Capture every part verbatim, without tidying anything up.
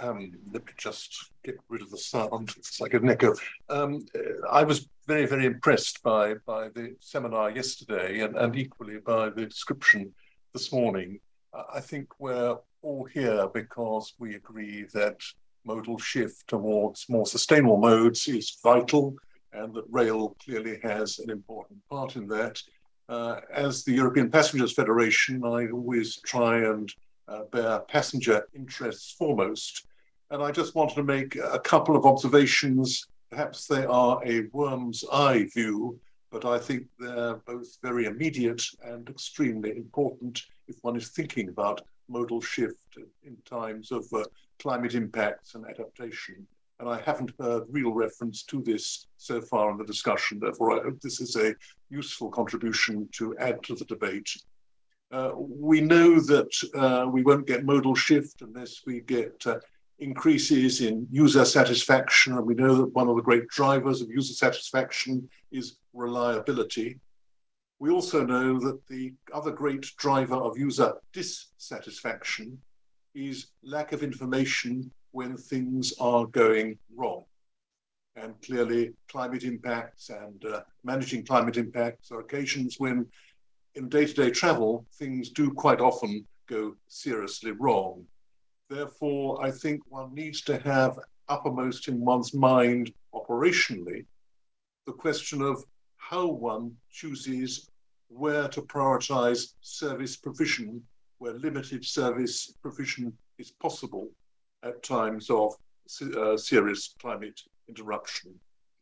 Um, let me just get rid of the sound. It's like an echo. Um, I was very, very impressed by by the seminar yesterday, and, and equally by the description this morning. I think we're all here because we agree that modal shift towards more sustainable modes is vital, and that rail clearly has an important part in that. Uh, as the European Passengers Federation, I always try and uh, bear passenger interests foremost. And I just wanted to make a couple of observations. Perhaps they are a worm's eye view, but I think they're both very immediate and extremely important if one is thinking about modal shift in times of uh, climate impacts and adaptation. And I haven't heard real reference to this so far in the discussion. Therefore, I hope this is a useful contribution to add to the debate. Uh, we know that uh, we won't get modal shift unless we get uh, increases in user satisfaction. And we know that one of the great drivers of user satisfaction is reliability. We also know that the other great driver of user dissatisfaction is lack of information when things are going wrong. And clearly, climate impacts and uh, managing climate impacts are occasions when in day-to-day travel, things do quite often go seriously wrong. Therefore, I think one needs to have uppermost in one's mind operationally the question of how one chooses where to prioritize service provision, where limited service provision is possible at times of uh, serious climate interruption.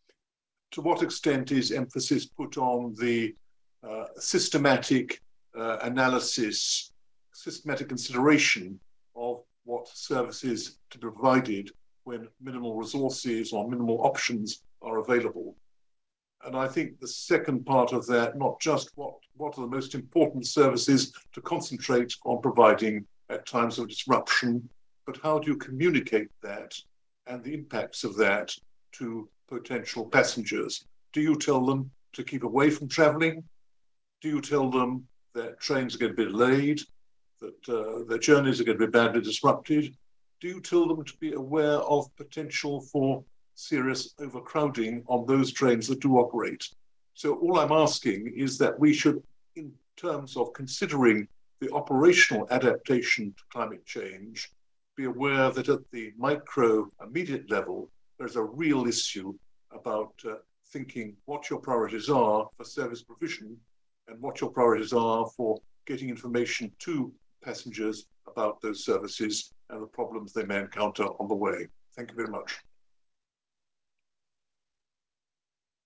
To what extent is emphasis put on the uh, systematic uh, analysis, systematic consideration of what services to be provided when minimal resources or minimal options are available? And I think the second part of that, not just what, what are the most important services to concentrate on providing at times of disruption, but how do you communicate that and the impacts of that to potential passengers? Do you tell them to keep away from traveling? Do you tell them that trains are going to be delayed, that uh, their journeys are going to be badly disrupted? Do you tell them to be aware of potential for serious overcrowding on those trains that do operate? So all I'm asking is that we should, in terms of considering the operational adaptation to climate change, be aware that at the micro immediate level, there's a real issue about uh, thinking what your priorities are for service provision and what your priorities are for getting information to passengers about those services and the problems they may encounter on the way. Thank you very much.